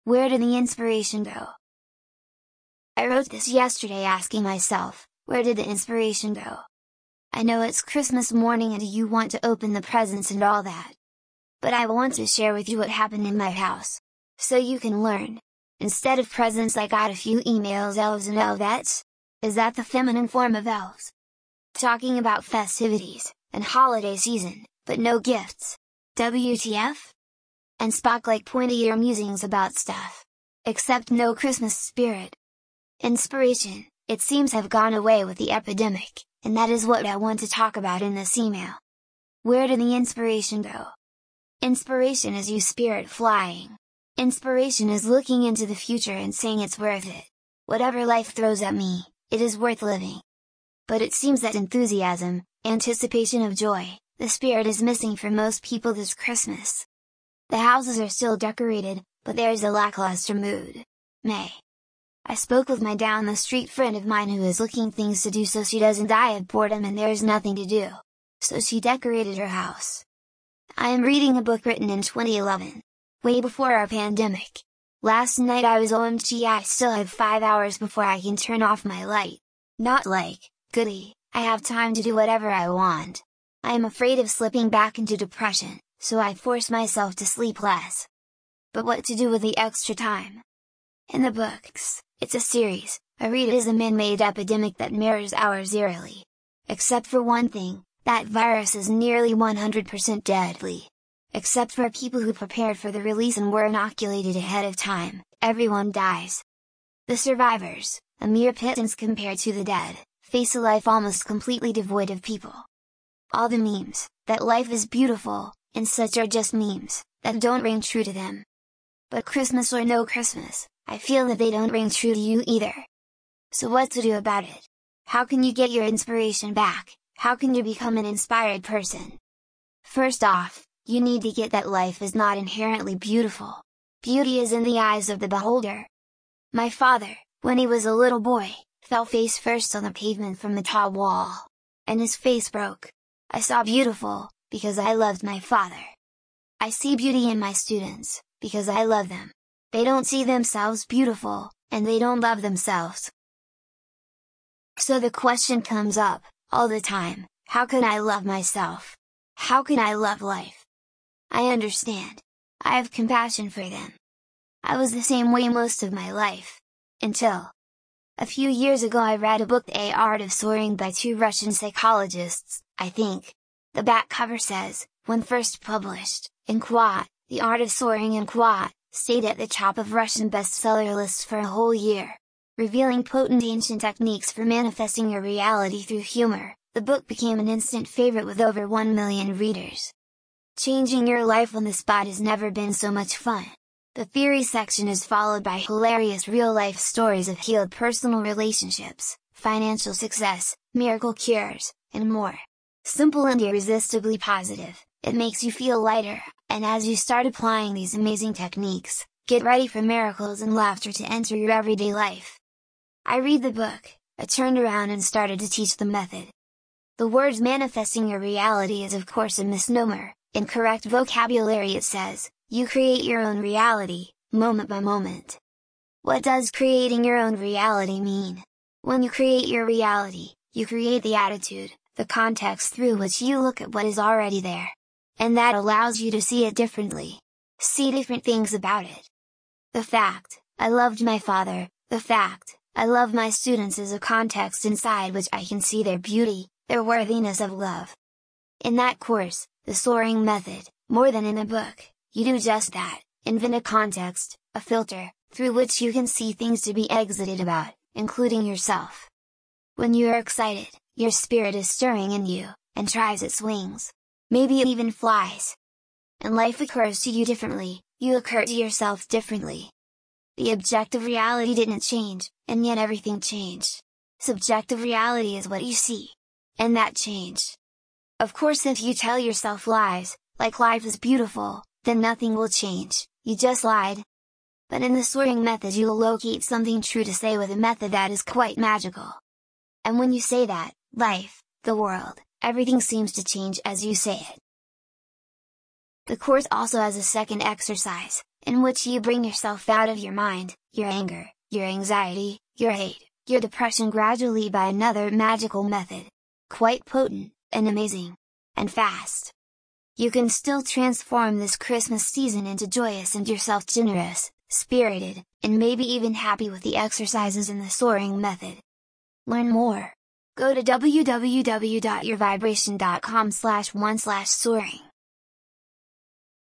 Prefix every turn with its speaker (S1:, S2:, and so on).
S1: Where did the inspiration go? I wrote this yesterday asking myself, where did the inspiration go? I know it's Christmas morning and you want to open the presents and all that. But I want to share with you what happened in my house. So you can learn. Instead of presents I got a few emails. Elves and elvettes? Is that the feminine form of elves? Talking about festivities, and holiday season, but no gifts. WTF? And Spock like pointy-ear musings about stuff. Except no Christmas spirit. Inspiration, it seems have gone away with the epidemic, and that is what I want to talk about in this email. Where did the inspiration go? Inspiration is you spirit flying. Inspiration is looking into the future and saying it's worth it. Whatever life throws at me, it is worth living. But it seems that enthusiasm, anticipation of joy, the spirit is missing for most people this Christmas. The houses are still decorated, but there's a lackluster mood. May. I spoke with my down the street friend of mine who is looking things to do so she doesn't die of boredom and there's nothing to do. So she decorated her house. I am reading a book written in 2011. Way before our pandemic. Last night I was OMG I still have 5 hours before I can turn off my light. Not like, goody, I have time to do whatever I want. I am afraid of slipping back into depression, so I force myself to sleep less. But what to do with the extra time? In the books, it's a series, I read it as a man-made epidemic that mirrors ours eerily. Except for one thing, that virus is nearly 100% deadly. Except for people who prepared for the release and were inoculated ahead of time, everyone dies. The survivors, a mere pittance compared to the dead, face a life almost completely devoid of people. All the memes, that life is beautiful, and such are just memes, that don't ring true to them. But Christmas or no Christmas, I feel that they don't ring true to you either. So what to do about it? How can you get your inspiration back? How can you become an inspired person? First off, you need to get that life is not inherently beautiful. Beauty is in the eyes of the beholder. My father, when he was a little boy, fell face first on the pavement from the tall wall. And his face broke. I saw beautiful, because I loved my father. I see beauty in my students, because I love them. They don't see themselves beautiful, and they don't love themselves. So the question comes up, all the time, how can I love myself? How can I love life? I understand. I have compassion for them. I was the same way most of my life. Until a few years ago I read a book The Art of Soaring by 2 Russian psychologists, I think. The back cover says, when first published, in Quat, The Art of Soaring in Quat, stayed at the top of Russian bestseller lists for a whole year. Revealing potent ancient techniques for manifesting your reality through humor, the book became an instant favorite with over 1 million readers. Changing your life on the spot has never been so much fun. The theory section is followed by hilarious real-life stories of healed personal relationships, financial success, miracle cures, and more. Simple and irresistibly positive, it makes you feel lighter, and as you start applying these amazing techniques, get ready for miracles and laughter to enter your everyday life. I read the book, I turned around and started to teach the method. The words manifesting your reality is of course a misnomer. In correct vocabulary it says, you create your own reality, moment by moment. What does creating your own reality mean? When you create your reality, you create the attitude, the context through which you look at what is already there. And that allows you to see it differently. See different things about it. The fact, I loved my father, the fact, I love my students is a context inside which I can see their beauty, their worthiness of love. In that course, the Soaring Method, more than in a book, you do just that, invent a context, a filter, through which you can see things to be excited about, including yourself. When you are excited, your spirit is stirring in you, and tries its wings. Maybe it even flies. And life occurs to you differently, you occur to yourself differently. The objective reality didn't change, and yet everything changed. Subjective reality is what you see. And that changed. Of course if you tell yourself lies, like life is beautiful, then nothing will change, you just lied. But in the Soaring Method you'll locate something true to say with a method that is quite magical. And when you say that, life, the world, everything seems to change as you say it. The course also has a second exercise, in which you bring yourself out of your mind, your anger, your anxiety, your hate, your depression gradually by another magical method. Quite potent, and amazing. And fast. You can still transform this Christmas season into joyous and yourself generous, spirited, and maybe even happy with the exercises in the soaring method. Learn more. Go to www.yourvibration.com/1/soaring.